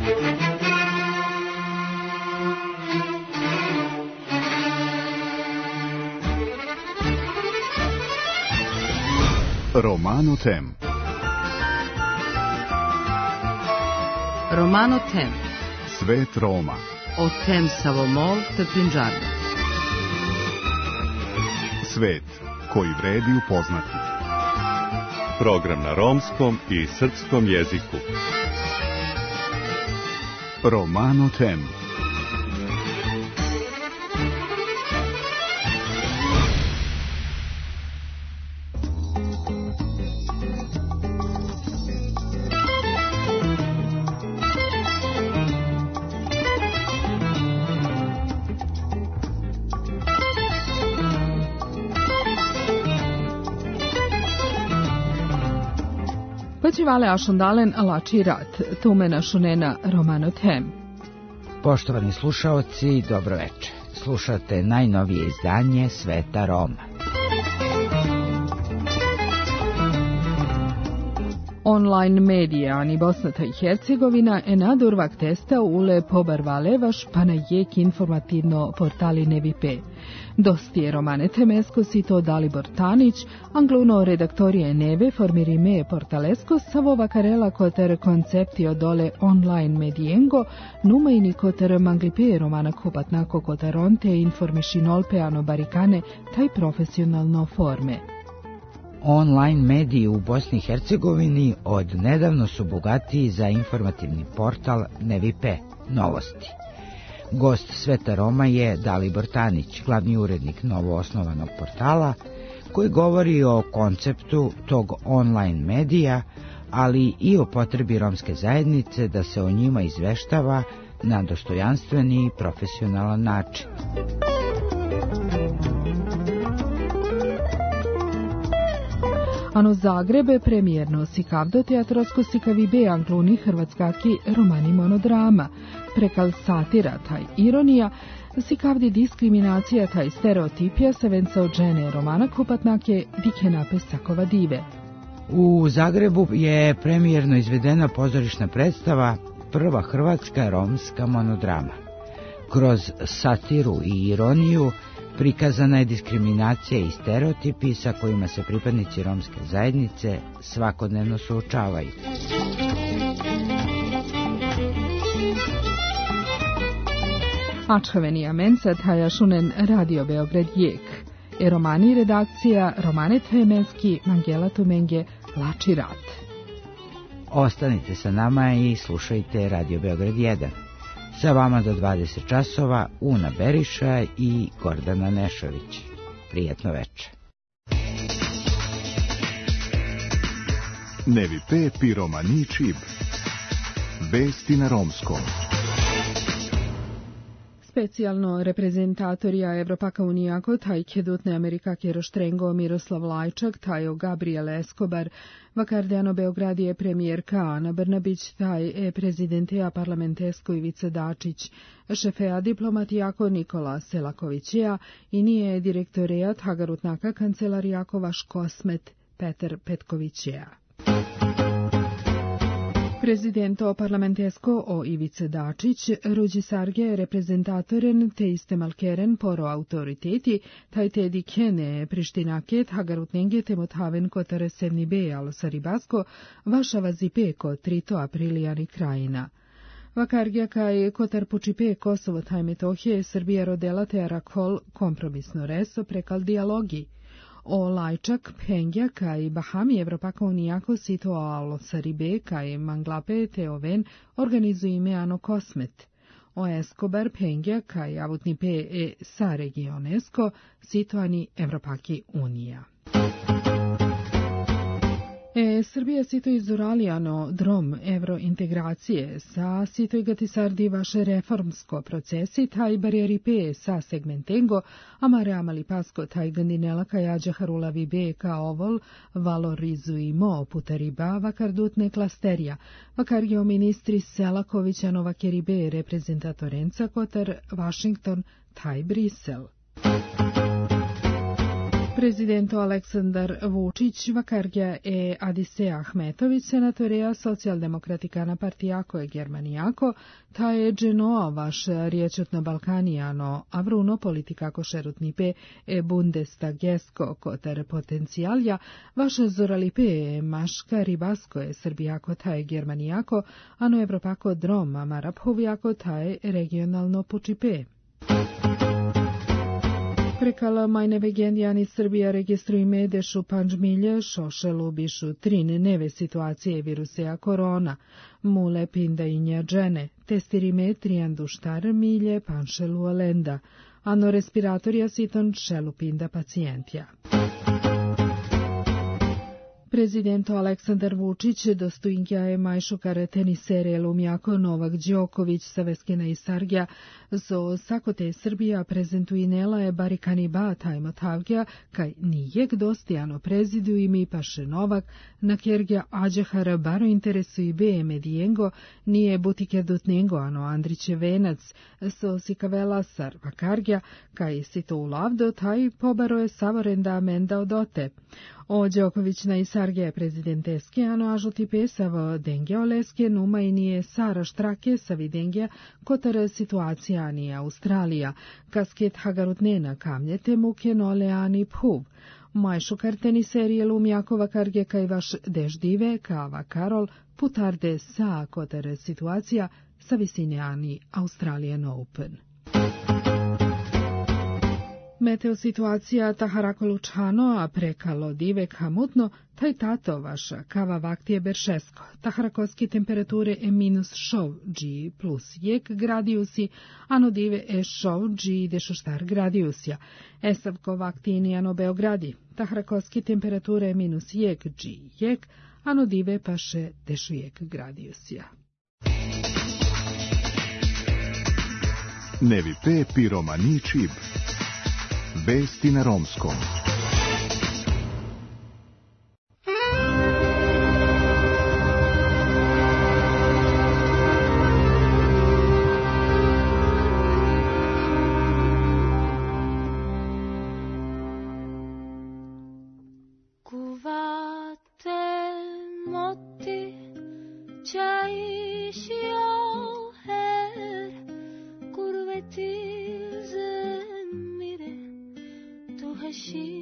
Romano Tem. Romano Tem. Svet Roma. O Tem Savomol te Punjab. Svet koji vredi upoznati. Program na romskom i srpskom jeziku. Romano Tem. Počivale ašondalen alači rat, tumena šunena Romano Tem. Poštovani slušaoci, dobro večer. Slušate najnovije izdanje Sveta Roma. Online medija ani Bosna i Hercegovina enadurvak testa ule pobarvalevaš pa na jek informativno portali Nevipe. Dosti je Romane Temesko sito Dalibor Tanić, angluno redaktorije Neve formirime portalesko savova karela koter konceptio dole online medijengo, numajni koter manglipe Romana kupatnako kotaronte informešinolpe ano barikane taj profesionalno forme. Online mediji u Bosni i Hercegovini od nedavno su bogatiji za informativni portal Nevipe, novosti. Gost Sveta Roma je Dalibor Tanić, glavni urednik novoosnovanog portala, koji govori o konceptu tog online medija, ali i o potrebi romske zajednice da se o njima izveštava na dostojanstveni i profesionalan način. Ano Zagrebe premijerno sikavdo teatrosko sikavibe angluni hrvatskaki romani monodrama, prekal satira taj ironija, sikavdi diskriminacija taj stereotipija savenca od žene romana kupatnake dikenape sakova dive. U Zagrebu je premijerno izvedena pozorišna predstava prva hrvatska romska monodrama. Kroz satiru i ironiju prikazana je diskriminacija i stereotipi sa kojima se pripadnici romske zajednice svakodnevno suočavaju. Ačhaveni amenca taja šunen Radio Beograd jek. Romani redakcija Romane Temeski, Mangela Tumenge, Lači rat. Ostanite sa nama i slušajte Radio Beograd 1. Sa vama do 20 časova Una Beriša i Gordana Nešović. Prijetno večer. Nevipe piromani čib. Vesti na romskom. Specijalno reprezentatorija Evropaka unijako taj kedutne Amerika Keroštrengo Miroslav Lajčak, tajo Gabriel Escobar, vakardeno Beogradije premijerka Ana Brnabić, taj prezidenteja parlamentesko Ivica Dačić, šefeja diplomatijako Nikola Selakovićeja i nije direktorejat Hagarutnaka kancelarijako vaš kosmet Petar Petkovićeja. Prezidento parlamentesko o Ivice Dačić, ruđi sarge reprezentatoren te iste malkeren poro autoriteti, taj te dikene prištinaket hagarutnenge temothaven kotare sevni be alo saribasko, vaša vazipeko 3 aprilijani krajina. Vakargija kaj kotar pučipe Kosovo taj Metohije Srbija rodela te arakol kompromisno reso prekal dijalogi. O Lajčak, Pengja, kaj Bahami Evropaka unijako sito alo saribe, kaj Manglape te oven organizujime ano kosmet. O Escobar, Pengja, kaj avutnipe sa regionesko sito ani Evropaki unija. Srbija sito izoralijano drom evrointegracije sa sito igatisardi vaše reformsko procesi taj barijeripe sa segmentengo amare amali pasko taj gandinela kajađa harula vibe ka ovol valorizujmo putariba vakardutne klasterija vakargio ministri Selakovića vakeribe reprezentatorenca kotar Washington taj Brisel. Prezidento Aleksandar Vučić, Vakargja e Adise Ahmetović, senatoreja Socijaldemokratikana partijako je Germanijako, ta je Genoa vaš riječutno Balkanijano, a vruno politikako šerutnipe e Bundestagesko kotar potencijalja, vaše zoralipe maška ribasko je Srbijako ta je Germanijako, ano Evropako droma Marabhovijako ta je regionalno pučipe. Prekala majne vegendijani Srbija registruj medešu panđmilje šošelu bišu trin neve situacije viruseja korona, mule pinda inja džene, testirime trijandu štar milje panšelu olenda, ano respiratorija siton šelu pinda pacijentja. Prezidento Aleksandar Vučić dostojnja je majšukar tenisere Lumjako Novak Đoković Saveskina i Sargja zo sakote Srbija prezentuinela je barikani ba tajmo tavgja kaj nijek dostijano prezidu imi paše Novak na kergja ađehara baro interesu i be medijengo nije butike dutnengo ano Andriće venac so sikavela sar Vakargja kaj si to ulavdo taj pobaro je savorenda amenda odote. O Đoković na Isarge prezidenteske ano ažuti pesavo dengja oleske numa i nije Sara Štrake savi dengja kotar situacija ani Australija, kasket hagarutnena kamljete muke nole ani phuv. Majšukar teniserije Lumjakova karge kaj vaš deždive kava Karol putarde sa kotar situacija sa visine ani Australian Open. Meteo situacija Taharako Lučano, a prekalo divek hamutno, taj tato vaša kava vaktije beršesko. Taharakoski temperature e minus šov G plus jek gradiusi, ano dive e šov G dešuštar gradiusja. Esavko vaktini ano Beogradi. Taharakoski temperature e minus jek G jek, ano dive paše dešujek gradiusja. Nevi pe piromani čib. Vesti na romskom. Kuvate moti čaiš jo her kurveti she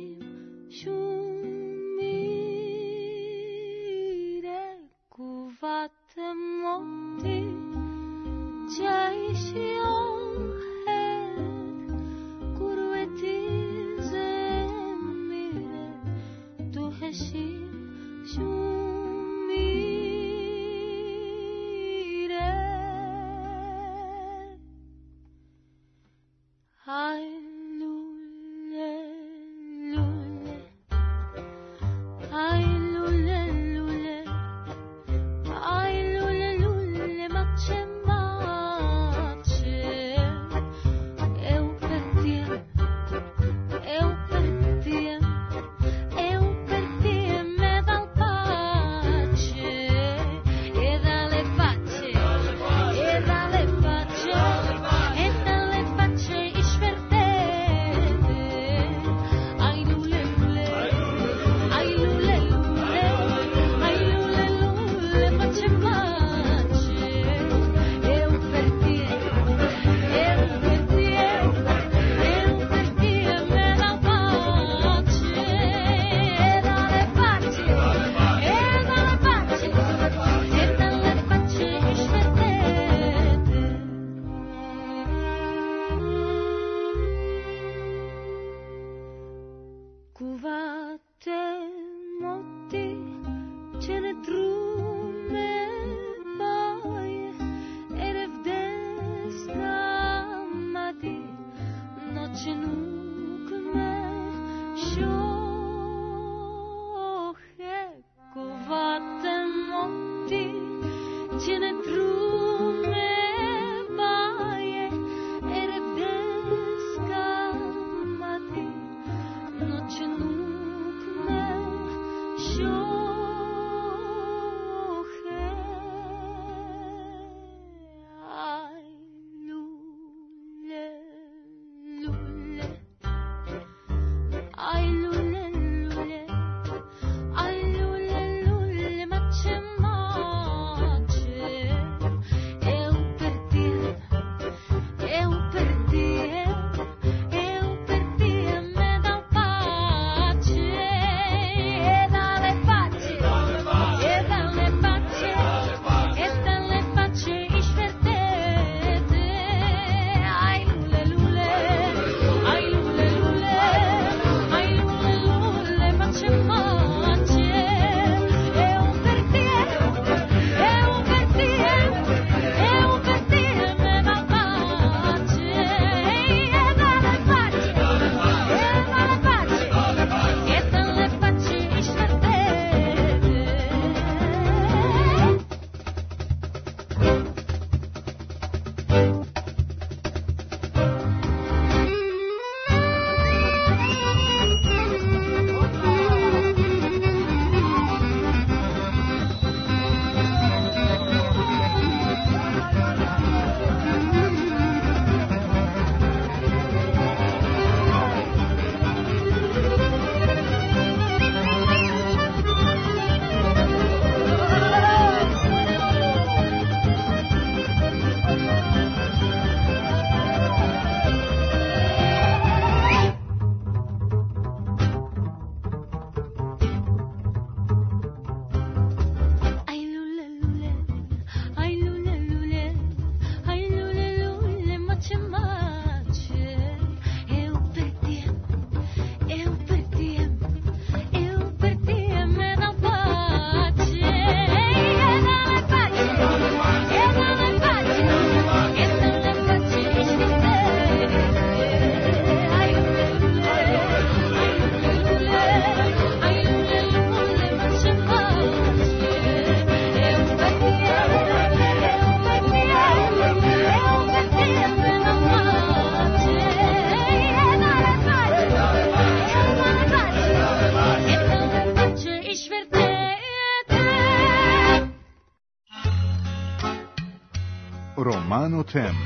Romano Tem.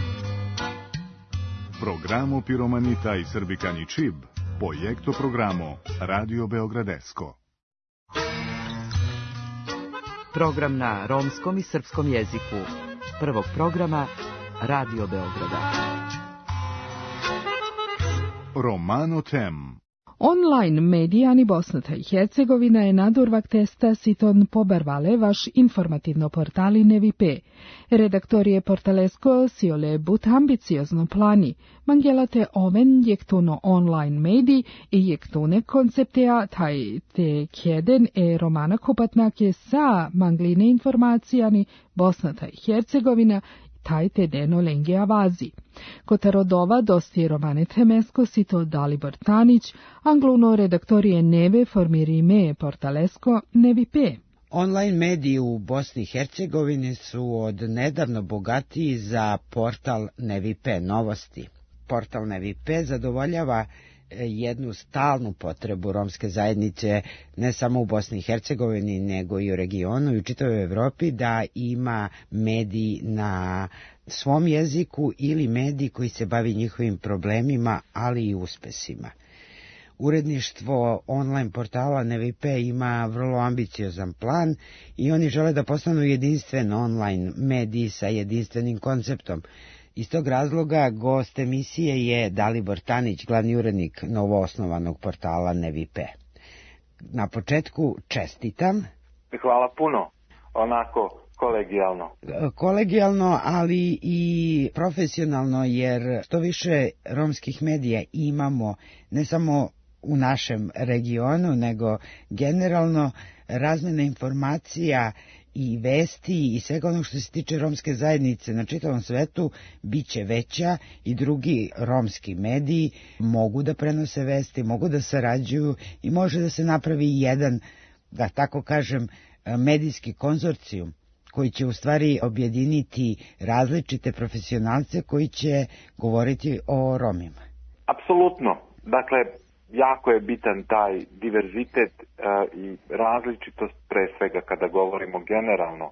Programo Piromanita i Srbikani Čib, projekto programo Radio Beogradesko. Program na romskom i srpskom jeziku. Prvog programa Radio Beograda. Romano Tem. Online medijani Bosna i Hercegovina je nadurvak testa siton pobarvale vaš informativno portali Nevi.p. Redaktorije portalesko siole but ambiciozno plani, mangelate oven jektuno online mediji i jektune konceptea taj te kjeden romana kupatnake sa mangline informacijani Bosna i Hercegovina taj te deno lenge avazi. Kotarodova dosti romane temesko sito Dalibor Tanić, angluno redaktorije Neve formirime portalesko Nevi.p. Online mediji u Bosni i Hercegovini su od nedavno bogatiji za portal Nevi.p novosti. Portal Nevi.p zadovoljava jednu stalnu potrebu romske zajednice ne samo u Bosni i Hercegovini nego i u regionu i u čitavoj Evropi da ima mediji na svom jeziku ili mediji koji se bavi njihovim problemima, ali i uspesima. Uredništvo online portala Nevi.p ima vrlo ambiciozan plan i oni žele da postanu jedinstven online mediji sa jedinstvenim konceptom. Iz tog razloga gost emisije je Dalibor Tanić, glavni urednik novoosnovanog portala Nevi.p. Na početku čestitam. Hvala puno, onako kolegijalno. Kolegijalno, ali i profesionalno, jer što više romskih medija imamo, ne samo u našem regionu, nego generalno razmjena informacija i vesti i svega onog što se tiče romske zajednice na čitavom svetu biće veća i drugi romski mediji mogu da prenose vesti, mogu da sarađuju i može da se napravi jedan, da tako kažem, medijski konzorcijum koji će u stvari objediniti različite profesionalce koji će govoriti o Romima. Apsolutno. Dakle, jako je bitan taj diverzitet i različitost, pre svega kada govorimo generalno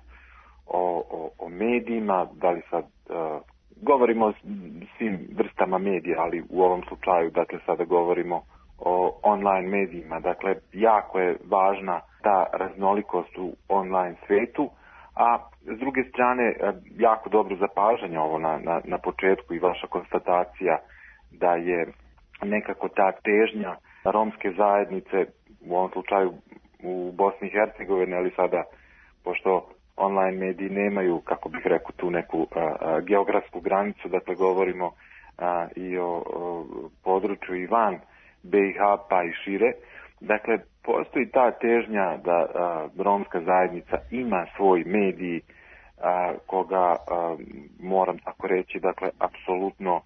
o medijima, da li sad govorimo o svim vrstama medija, ali u ovom slučaju, dakle, sada govorimo o online medijima. Dakle, jako je važna ta raznolikost u online svetu, a s druge strane, jako dobro zapažanje ovo na početku i vaša konstatacija da je nekako ta težnja romske zajednice, u ovom slučaju u Bosni i Hercegovini, ali sada, pošto online mediji nemaju, kako bih rekao, tu neku geografsku granicu, dakle govorimo i o području i van BiH pa i šire, dakle postoji ta težnja da romska zajednica ima svoj medij koga, moram tako reći, dakle apsolutno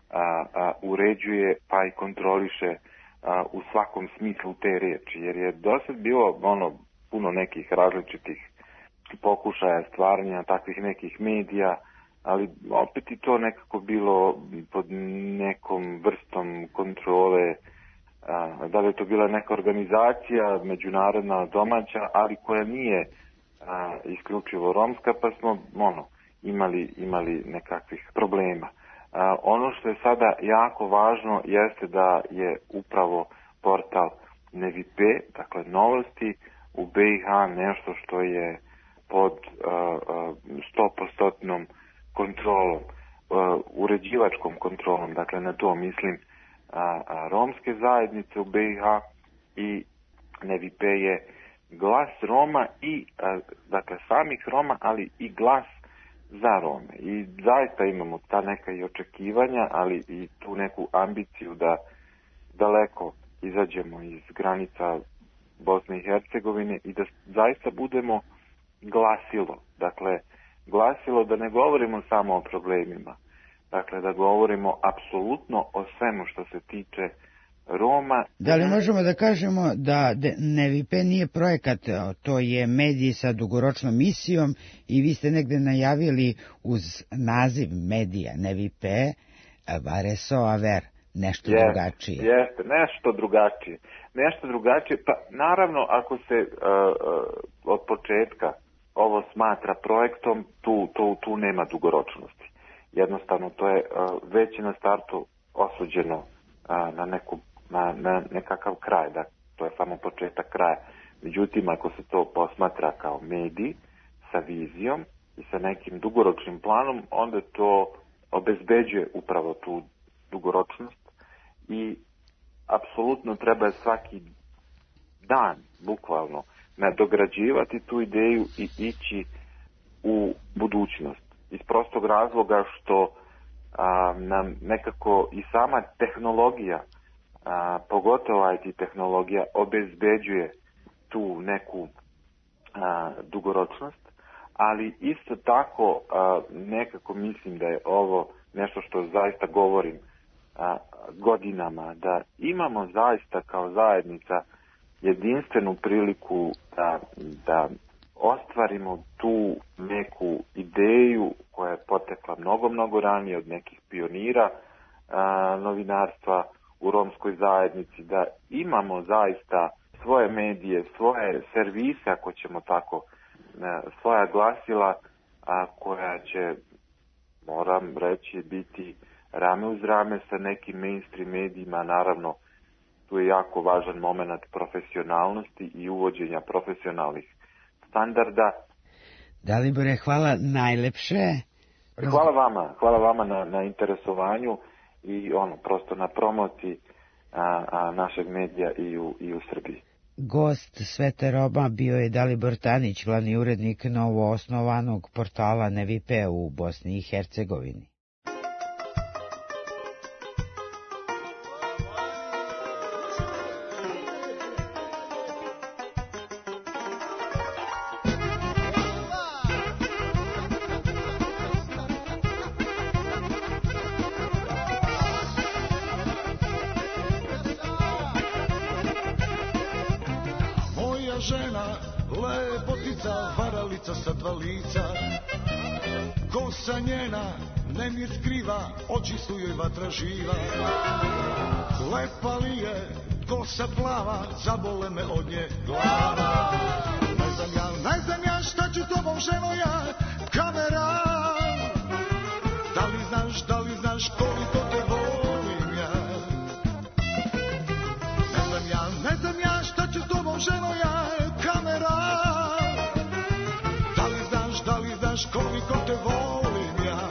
uređuje pa i kontroliše u svakom smislu te riječi, jer je dosad bilo puno nekih različitih pokušaja stvaranja takvih nekih medija, ali opet i to nekako bilo pod nekom vrstom kontrole, da li je to bila neka organizacija međunarodna, domaća, ali koja nije isključivo romska, pa smo imali nekakvih problema. Ono što je sada jako važno jeste da je upravo portal Nevi.p, dakle novosti u BiH, nešto što je pod 100% kontrolom, uređivačkom kontrolom, dakle na to mislim romske zajednice u BiH, i Nevi.p je glas Roma i dakle samih Roma, ali i glas za Rome. I zaista imamo ta neka i očekivanja, ali i tu neku ambiciju da daleko izađemo iz granica Bosne i Hercegovine i da zaista budemo glasilo. Dakle, glasilo da ne govorimo samo o problemima. Dakle, da govorimo apsolutno o svemu što se tiče Roma. Da li možemo da kažemo da Nevi.p nije projekat, to je medij sa dugoročnom misijom i vi ste negde najavili uz naziv medija Nevi.p Vareso Aver, nešto drugačije. Jeste, nešto drugačije. Pa naravno, ako se od početka ovo smatra projektom, tu nema dugoročnosti. Jednostavno to je već na startu osuđeno na nekakav kraj, da to je samo početak kraja. Međutim, ako se to posmatra kao medij sa vizijom i sa nekim dugoročnim planom, onda to obezbeđuje upravo tu dugoročnost i apsolutno treba svaki dan, bukvalno, nadograđivati tu ideju i ići u budućnost. Iz prostog razloga što nam nekako i sama tehnologija, pogotovo IT tehnologija, obezbeđuje tu neku dugoročnost, ali isto tako nekako mislim da je ovo nešto što zaista govorim godinama, da imamo zaista kao zajednica jedinstvenu priliku da ostvarimo tu neku ideju koja je potekla mnogo ranije od nekih pionira novinarstva u romskoj zajednici, da imamo zaista svoje medije, svoje servise, ako ćemo tako, svoja glasila koja će, moram reći, biti rame uz rame sa nekim mainstream medijima. Naravno, tu je jako važan moment profesionalnosti i uvođenja profesionalnih standarda. Dalibore, hvala najlepše. Hvala vama na interesovanju i prosto na promociji našeg medija i u Srbiji. Gost Svete Roma bio je Dalibor Tanić, glavni urednik novoosnovanog portala Nevipe u Bosni i Hercegovini. Kosa njena nemir skriva, oči su joj vatra živa. Lepa li je, kosa plava, zabole me od nje glava. Ne znam ja šta ću tobom, ženo, ja, kamera. Da li znaš koliko te volim ja. Ne znam ja šta ću tobom, ženo, ja, kamera. Da li znaš koliko te volim ja.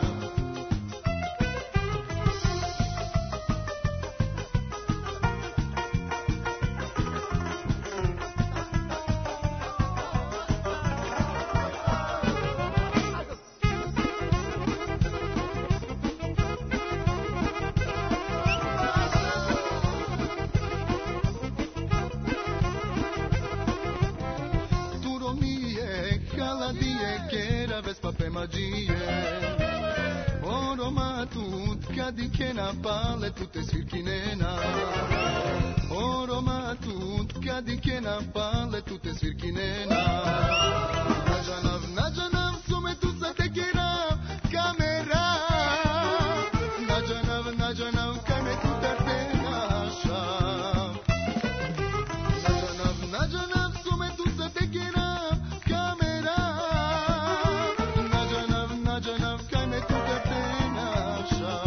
Dikena pale tutte svirkinena. Oroma tutka dikena pale tutte svirkinena. Nađanav sume tu sa tekena kamera. Nađanav kaj me tu tarte naša. Nađanav sume tu sa tekena kamera. Nađanav kaj me tu tarte naša.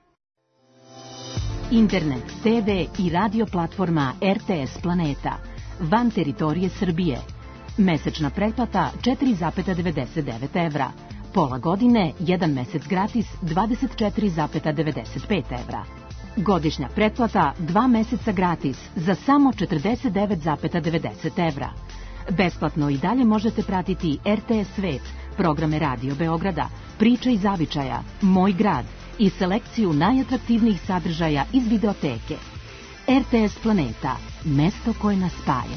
Internet, TV i radio platforma RTS Planeta. van teritorije Srbije. Mesečna pretplata 4,99 evra. Pola godine, 1 mesec gratis 24,95 evra. Godišnja pretplata 2 meseca gratis za samo 49,90 evra. Besplatno i dalje možete pratiti RTS Svet, programe Radio Beograda, Priča iz zavičaja, Moj grad i selekciju najatraktivnijih sadržaja iz videoteke. RTS Planeta, mesto koje nas spaja.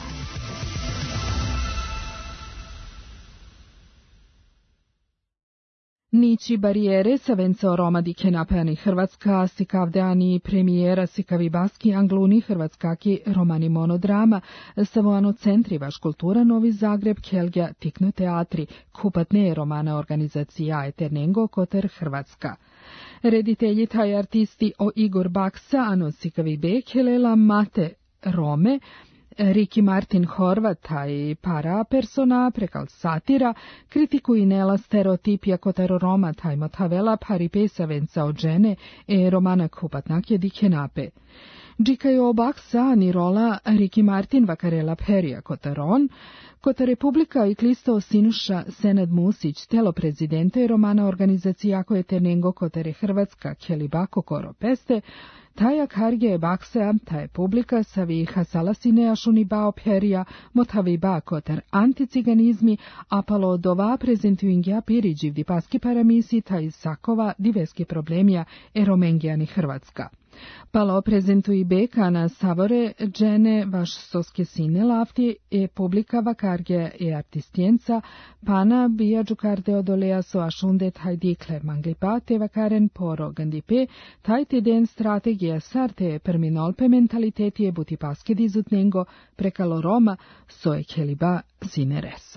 Nići barijere sa venco Roma di kenapani Hrvatska, sikavdeani premijera sikavi baski angluni hrvatskaki romani monodrama, savoano centri vaš kultura Novi Zagreb, Kelgja, Tikno teatri, kupatne romana organizacija Eternengo Koter Hrvatska. Reditelji taj artisti o Igor Baksa, ano sikavi bekelela mate Rome, Ricky Martin Horvata i para persona prekal satira, kritiku i nela stereotipija kotaro Roma taj motavela pari pesa venca od žene e romana kupatnake di kenape. Džikajo Baksa ni rola Ricky Martin vakarela perija kotaron, kota Republika i klisto sinuša Senad Musić, telo prezidente romana organizacija koje Eternengo Kotere Hrvatska, Kelibako Koro Peste, taja karge Baksa, taj publika savi hasalasine ašuni bao perija, motavi ba kotar anticiganizmi, apalo dova prezentuingja piriđiv di paski paramisi, taj sakova diveski problemija eromengijani Hrvatska. Palo prezentui beka na savore džene vaš soske sine lafti e publika vakarge e artistienca, pana bija džukarde odolea so ašunde taj dikler manglipa te vakaren poro gandipe, taj te den strategija sarte perminolpe mentaliteti e buti paske dizutnengo prekalo Roma so e keliba sine reso.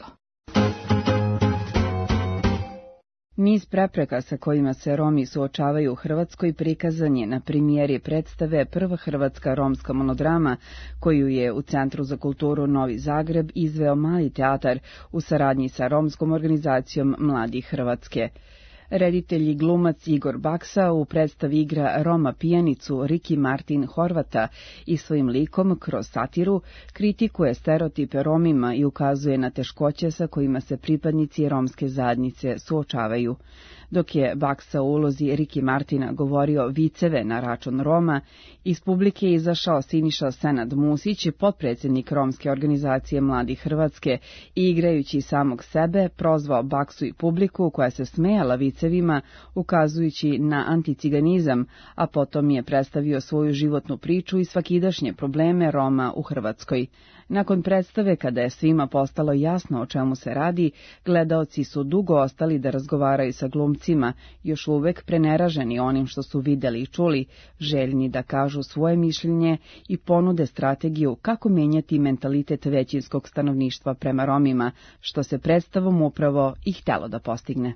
Niz prepreka sa kojima se Romi suočavaju u Hrvatskoj prikazan je na premijeri predstave Prva hrvatska romska monodrama, koju je u Centru za kulturu Novi Zagreb izveo Mali teatar u saradnji sa romskom organizacijom Mladi Hrvatske. Reditelj i glumac Igor Baksa u predstavi igra Roma pijanicu Ricky Martin Horvata i svojim likom kroz satiru kritikuje stereotipe Romima i ukazuje na teškoće sa kojima se pripadnici romske zajednice suočavaju. Dok je Baksa u ulozi Ricky Martina govorio viceve na račun Roma, iz publike je izašao Siniša Senad Musić, potpredsjednik romske organizacije Mladi Hrvatske, i igrajući samog sebe prozvao Baksu i publiku koja se smejala vicevima, ukazujući na anticiganizam, a potom je predstavio svoju životnu priču i svakidašnje probleme Roma u Hrvatskoj. Nakon predstave, kada je svima postalo jasno o čemu se radi, gledaoci su dugo ostali da razgovaraju sa glumcima, još uvek preneraženi onim što su videli i čuli, željni da kažu svoje mišljenje i ponude strategiju kako menjati mentalitet većinskog stanovništva prema Romima, što se predstavom upravo i htelo da postigne.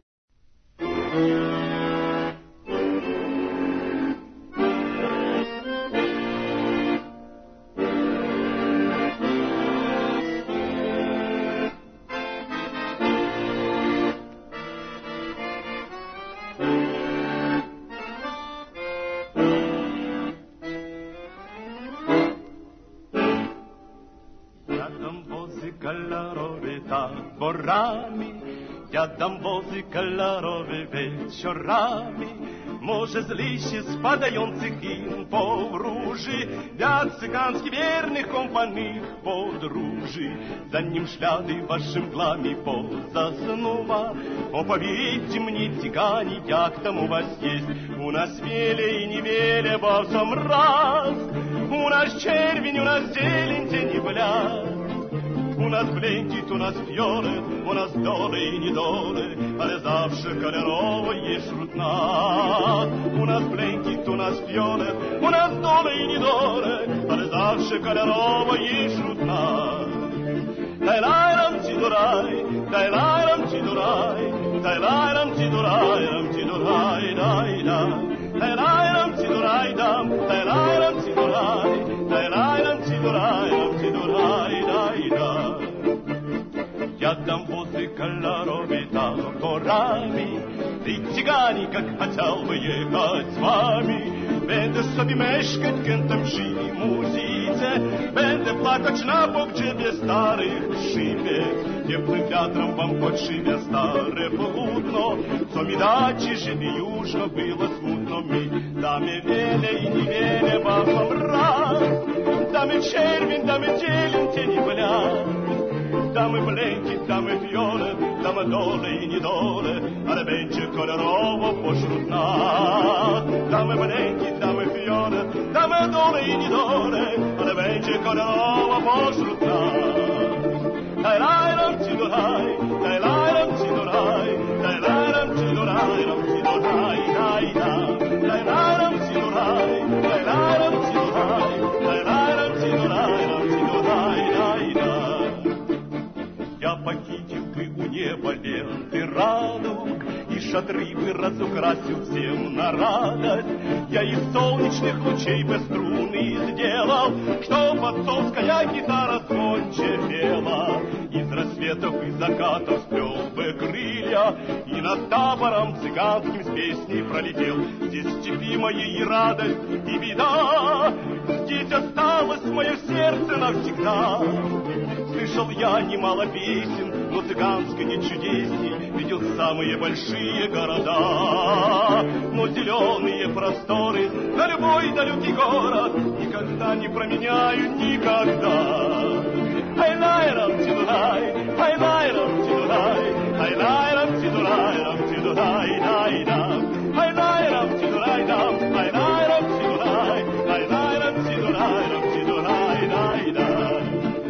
Jadam vozi kalarove вечорами, może z liście spadających im powróży, wiatr cygański wiernych kompanich podróży. Zanim ślady waszym mglami pozasnuwa, opowiedzcie mnie, cyganie, jak tam u was jest. U nas wiele i niewiele, bo w sam raz. U nas czerwień, u nas zieleń, dzień i blask. U nas blękit, u nas fiolet, u nas dole i niedole, ale zawsze kolorowo jest wśród nas. U nas blękit, u nas fiolet, u nas dole i niedole, ale zawsze kolorowo jest wśród nas. Daj lajram ci do raj, daj lajram ci do raj, daj lajram ci do raj, ram ci do raj, daj daj. Daj lajram ci do raj dam, daj lajram ci do raj, daj lajram ci do raj, ram ci do raj, daj daj. Jadam возле Каларови там горами, ты цыгане, как хотел бы ехать с вами. Będę sobie mieszkać kętem przy muzyce, będę plakać na pogrzebie starych szybiec. Теплым ветром вам подшибя старое полудно, co mi dacie, żeby już było smutno mi. Damy wiele i niewiele wam raz, damy czerwień, damy dzieleń, cień i blask. Damy blenki, damy fiole, damy dole i niedole, ale będzie kolorowo pośród nas. Damy blenki, damy fiole, damy dole i niedole, ale będzie kolorowo pośród nas. Daj ram ci do raj, daj ram ci do raj, daj ram ci do raj, ram ci do raj, daj ram ci do raj, daj ram ci do raj, daj ram ci do raj, ram ci do raj, daj. Я похитил бы у неба ленты радуг, и шатры бы разукрасил всем на радость. Я из солнечных лучей бы струны сделал, чтоб отцовская гитара звонче пела. Из рассветов и закатов сплел бы крылья, и над табором цыганским с песней пролетел. Здесь в степи моей и радость, и беда, здесь осталось мое сердце навсегда. Слышал я немало песен, но цыганской не чудесней, видел самые большие города. Но зеленые просторы на любой далекий город никогда не променяю, никогда. Ай-лай-рам, тидурай, ай-лай-рам, тидурай, ай-лай-рам, тидурай, рам, тидурай, ай-дам. Ай-лай-рам, тидурай, дам, ай-лай-рам, тидурай, ай-лай-рам, тидурай, рам, тидурай, ай-дам.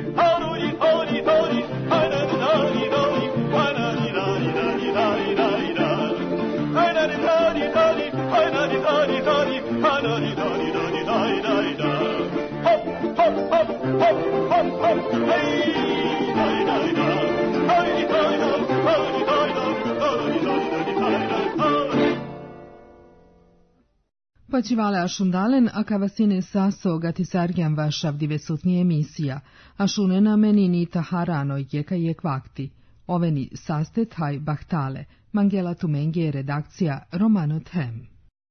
Почивале ашундален, а кавасине сасо гатисаргян вашав дивесутни емисија, ашунена менини тахарано јека јек вакти. Овени састе тај бахтале. Mangela Tumengi, redakcija Romano Them.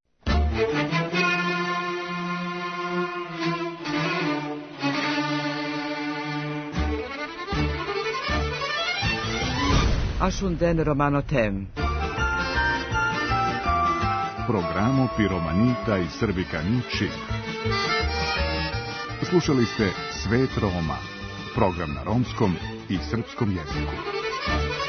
Ashunden Romano Them. Programo Piromanita i Srbikanići. Slušali ste Svet Roma, program na romskom i srpskom jeziku.